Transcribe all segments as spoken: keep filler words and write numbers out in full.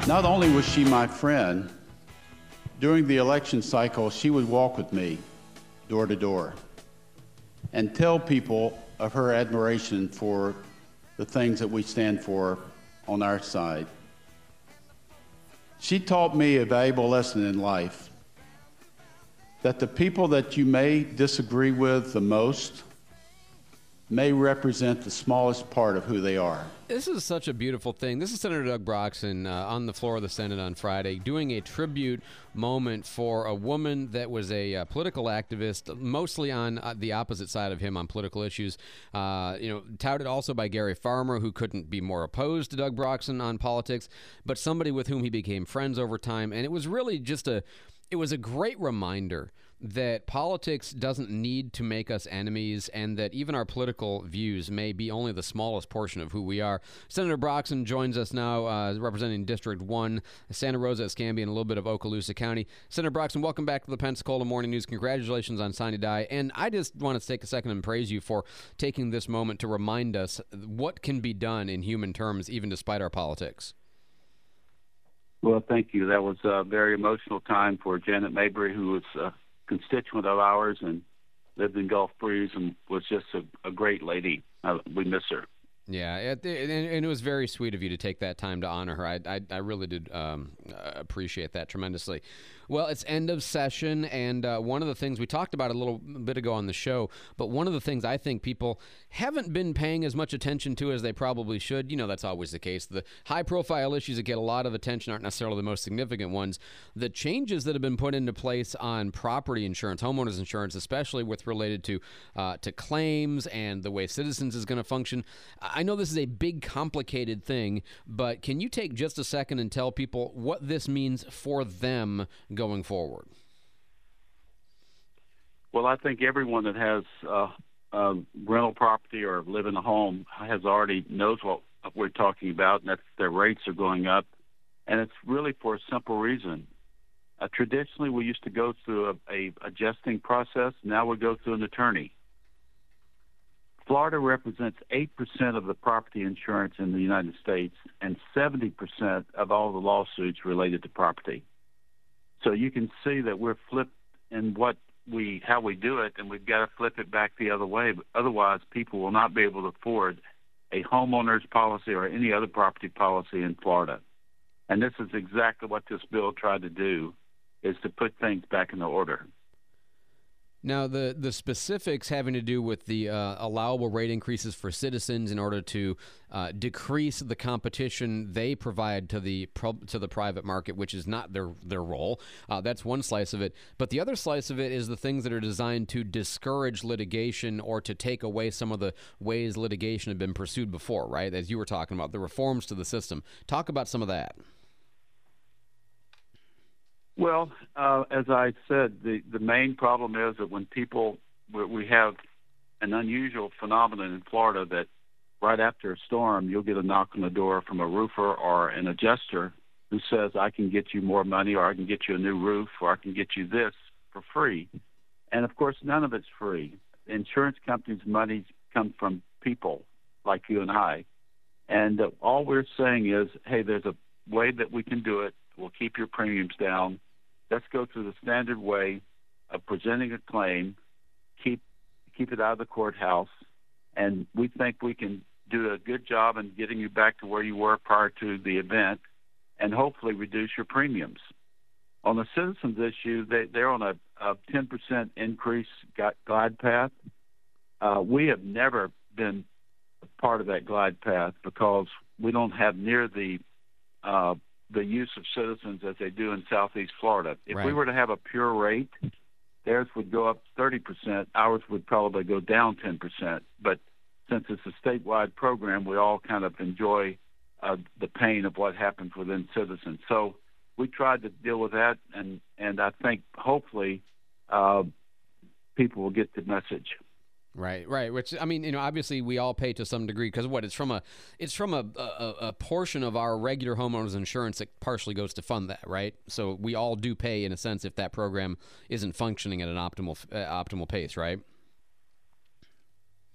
Not only was she my friend, during the election cycle, she would walk with me door to door and tell people of her admiration for the things that we stand for on our side. She taught me a valuable lesson in life, that the people that you may disagree with the most may represent the smallest part of who they are. This is such a beautiful thing. This is Senator Doug Broxson uh, on the floor of the Senate on Friday doing a tribute moment for a woman that was a uh, political activist, mostly on uh, the opposite side of him on political issues. Uh, you know, touted also by Gary Farmer, who couldn't be more opposed to Doug Broxson on politics, but somebody with whom he became friends over time. And it was really just a, it was a great reminder that politics doesn't need to make us enemies, and that even our political views may be only the smallest portion of who we are. Senator Broxson joins us now, uh, representing District one, Santa Rosa, Escambia, and a little bit of Okaloosa County. Senator Broxson, welcome back to the Pensacola Morning News. Congratulations on Sine Die. And I just want to take a second and praise you for taking this moment to remind us what can be done in human terms, even despite our politics. Well, thank you. That was a very emotional time for Janet Mabry, who was uh, constituent of ours and lived in Gulf Breeze and was just a, a great lady. Uh, we miss her. Yeah, it, it, and it was very sweet of you to take that time to honor her. I, I, I really did um, appreciate that tremendously. Well, it's end of session, and uh, one of the things we talked about a little bit ago on the show, but one of the things I think people haven't been paying as much attention to as they probably should. You know, that's always the case. The high-profile issues that get a lot of attention aren't necessarily the most significant ones. The changes that have been put into place on property insurance, homeowners insurance, especially with related to uh, to claims and the way Citizens is going to function. I know this is a big, complicated thing, but can you take just a second and tell people what this means for them going forward? Well, I think everyone that has uh, uh, rental property or live in a home has already knows what we're talking about, and that's their rates are going up, and it's really for a simple reason. Uh, traditionally, we used to go through a, a adjusting process. Now we go through an attorney. Florida represents eight percent of the property insurance in the United States and seventy percent of all the lawsuits related to property. So you can see that we're flipped in what we how we do it, and we've got to flip it back the other way. Otherwise, people will not be able to afford a homeowner's policy or any other property policy in Florida. And this is exactly what this bill tried to do, is to put things back in order. Now, the, the specifics having to do with the uh, allowable rate increases for Citizens in order to uh, decrease the competition they provide to the pro- to the private market, which is not their their role. Uh, that's one slice of it. But the other slice of it is the things that are designed to discourage litigation or to take away some of the ways litigation had been pursued before, right? As you were talking about, the reforms to the system. Talk about some of that. Well, uh, as I said, the, the main problem is that when people, we have an unusual phenomenon in Florida that right after a storm, you'll get a knock on the door from a roofer or an adjuster who says, I can get you more money, or I can get you a new roof, or I can get you this for free. And, of course, none of it's free. Insurance companies' money comes from people like you and I. And uh, all we're saying is, hey, there's a way that we can do it. We'll keep your premiums down. Let's go through the standard way of presenting a claim, keep keep it out of the courthouse, and we think we can do a good job in getting you back to where you were prior to the event and hopefully reduce your premiums. On the Citizens issue, they, they're on a, a ten percent increase glide path. Uh, we have never been part of that glide path because we don't have near the uh, the use of Citizens as they do in Southeast Florida. If Right. we were to have a pure rate, theirs would go up thirty percent. Ours would probably go down ten percent. But since it's a statewide program, we all kind of enjoy uh, the pain of what happens within Citizens. So we tried to deal with that, and, and I think hopefully uh, people will get the message. Right, right. Which, I mean, you know, obviously we all pay to some degree because what it's from a it's from a, a a portion of our regular homeowners insurance that partially goes to fund that, right? So we all do pay in a sense if that program isn't functioning at an optimal uh, optimal pace, right?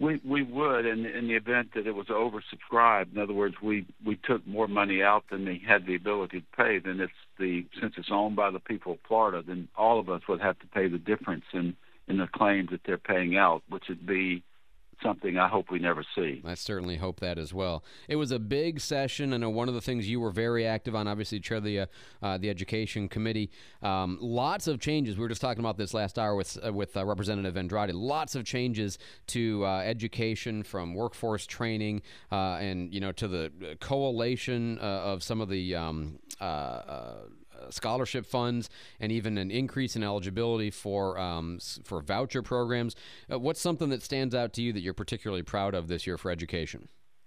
We we would, in, in the event that it was oversubscribed. In other words, we, we took more money out than they had the ability to pay. Then it's the since it's owned by the people of Florida, then all of us would have to pay the difference in, in the claims that they're paying out, which would be something I hope we never see. I certainly hope that as well. It was a big session. I know one of the things you were very active on, obviously, chair of the uh, uh, the Education Committee. Um, lots of changes. We were just talking about this last hour with uh, with uh, Representative Andrade. Lots of changes to uh, education, from workforce training uh, and you know to the coalition uh, of some of the um, uh, uh, scholarship funds, and even an increase in eligibility for um, for voucher programs. Uh, what's something that stands out to you that you're particularly proud of this year for education?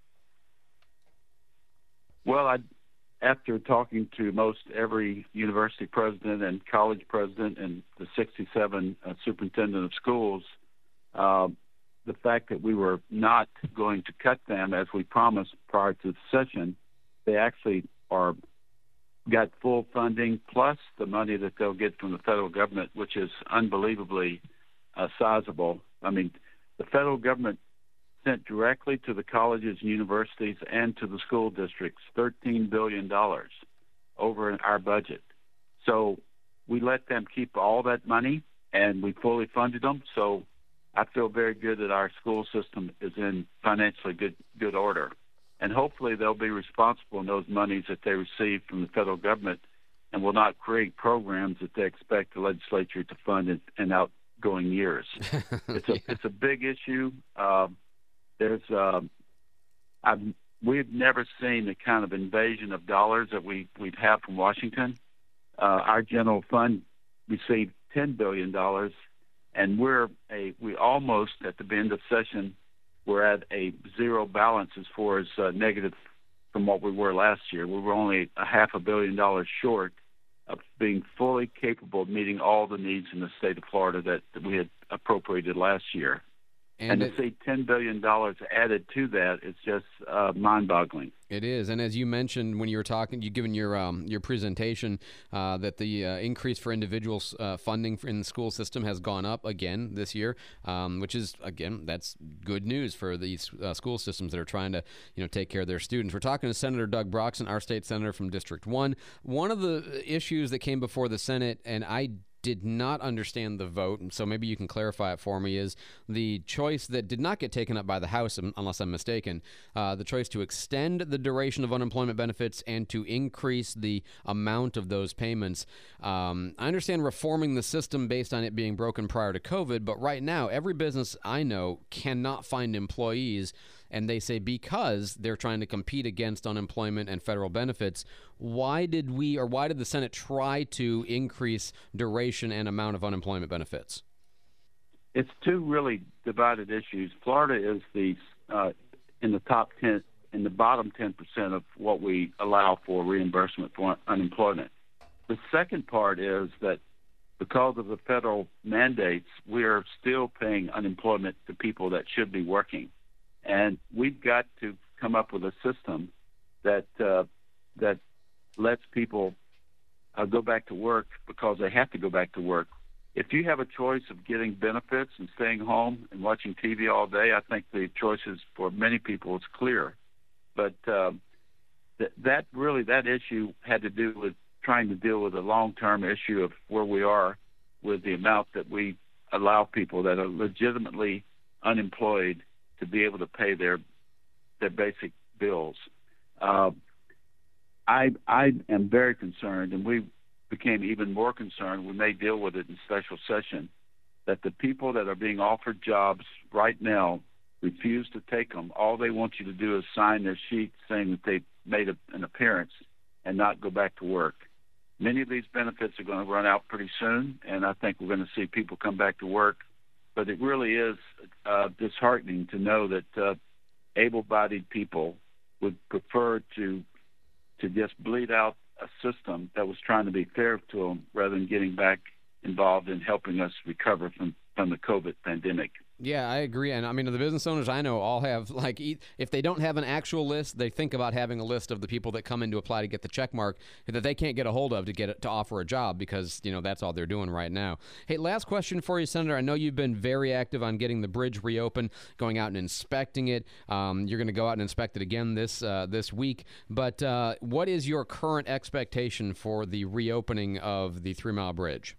Well, I, after talking to most every university president and college president and the sixty-seven uh, superintendent of schools, uh, the fact that we were not going to cut them as we promised prior to the session, they actually are got full funding plus the money that they'll get from the federal government, which is unbelievably uh, sizable. I mean, the federal government sent directly to the colleges and universities and to the school districts thirteen billion dollars over our budget. So we let them keep all that money, and we fully funded them. So I feel very good that our school system is in financially good good order. And hopefully they'll be responsible in those monies that they receive from the federal government, and will not create programs that they expect the legislature to fund in, in outgoing years. It's a yeah. it's a big issue. Uh, there's uh, I've, we've never seen the kind of invasion of dollars that we we've had from Washington. Uh, our general fund received ten billion dollars, and we're a we almost at the end of session. We're at a zero balance as far as uh, negative from what we were last year. We were only a half a billion dollars short of being fully capable of meeting all the needs in the state of Florida that, that we had appropriated last year. And, and it, to see ten billion dollars added to that is just uh, mind-boggling. It is, and as you mentioned when you were talking, you given your um, your presentation, uh, that the uh, increase for individual uh, funding in the school system has gone up again this year, um, which is again that's good news for these uh, school systems that are trying to you know take care of their students. We're talking to Senator Doug Broxson, our state senator from District One. One of the issues that came before the Senate, and I did not understand the vote, and so maybe you can clarify it for me, is the choice that did not get taken up by the House, unless I'm mistaken, uh, the choice to extend the duration of unemployment benefits and to increase the amount of those payments. Um, I understand reforming the system based on it being broken prior to COVID, but right now, every business I know cannot find employees, and they say because they're trying to compete against unemployment and federal benefits. Why did we, or why did the Senate try to increase duration and amount of unemployment benefits? It's two really divided issues. Florida is the uh, in the top ten, in the bottom ten percent of what we allow for reimbursement for unemployment. The second part is that because of the federal mandates, we are still paying unemployment to people that should be working. And we've got to come up with a system that uh, that lets people uh, go back to work because they have to go back to work. If you have a choice of getting benefits and staying home and watching T V all day, I think the choices for many people is clear. But uh, th- that really, that issue had to do with trying to deal with a long-term issue of where we are with the amount that we allow people that are legitimately unemployed to be able to pay their their basic bills. Uh, I I am very concerned, and we became even more concerned. We may deal with it in special session, that the people that are being offered jobs right now refuse to take them. All they want you to do is sign their sheet saying that they made a, an appearance and not go back to work. Many of these benefits are going to run out pretty soon, and I think we're going to see people come back to work. But it really is uh, disheartening to know that uh, able-bodied people would prefer to to just bleed out a system that was trying to be fair to them rather than getting back involved in helping us recover from, from the COVID pandemic. Yeah, I agree. And I mean, the business owners I know all have, like, e- if they don't have an actual list, they think about having a list of the people that come in to apply to get the check mark that they can't get a hold of to get it, to offer a job, because, you know, that's all they're doing right now. Hey, last question for you, Senator. I know you've been very active on getting the bridge reopened, going out and inspecting it. Um, you're going to go out and inspect it again this uh, this week. But uh, what is your current expectation for the reopening of the Three Mile Bridge?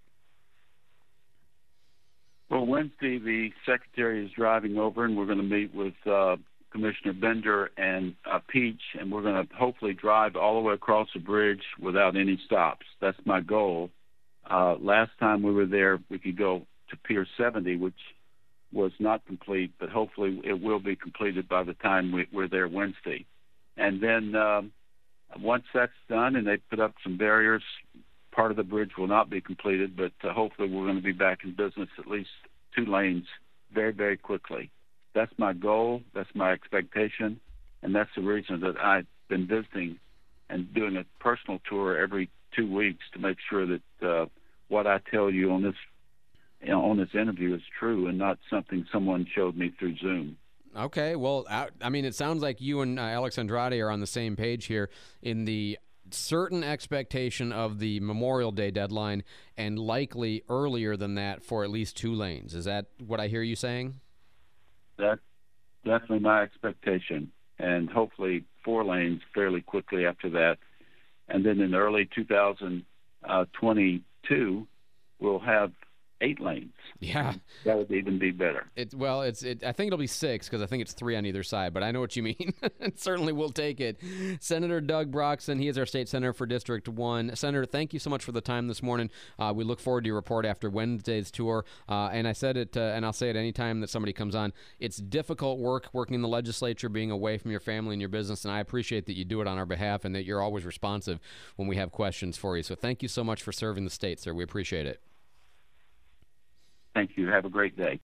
Well, Wednesday, the Secretary is driving over, and we're going to meet with uh, Commissioner Bender and uh, Peach, and we're going to hopefully drive all the way across the bridge without any stops. That's my goal. Uh, last time we were there, we could go to Pier seventy, which was not complete, but hopefully it will be completed by the time we, we're there Wednesday. And then um, once that's done and they put up some barriers, part of the bridge will not be completed, but uh, hopefully we're going to be back in business at least two lanes very, very quickly. That's my goal. That's my expectation. And that's the reason that I've been visiting and doing a personal tour every two weeks to make sure that uh, what I tell you on this, you know, on this interview is true and not something someone showed me through Zoom. Okay, well, I, I mean, it sounds like you and uh, Alex Andrade are on the same page here in the certain expectation of the Memorial Day deadline, and likely earlier than that for at least two lanes. Is that what I hear you saying? That's definitely my expectation, and hopefully four lanes fairly quickly after that. And then in early two thousand twenty-two, we'll have eight lanes. Yeah, that would even be better. It well, it's it. I think it'll be six because I think it's three on either side. But I know what you mean. Certainly, we'll take it. Senator Doug Broxson, he is our state senator for District One. Senator, thank you so much for the time this morning. Uh, we look forward to your report after Wednesday's tour. Uh, and I said it, uh, and I'll say it any time that somebody comes on. It's difficult work working in the legislature, being away from your family and your business. And I appreciate that you do it on our behalf and that you're always responsive when we have questions for you. So thank you so much for serving the state, sir. We appreciate it. Thank you. Have a great day.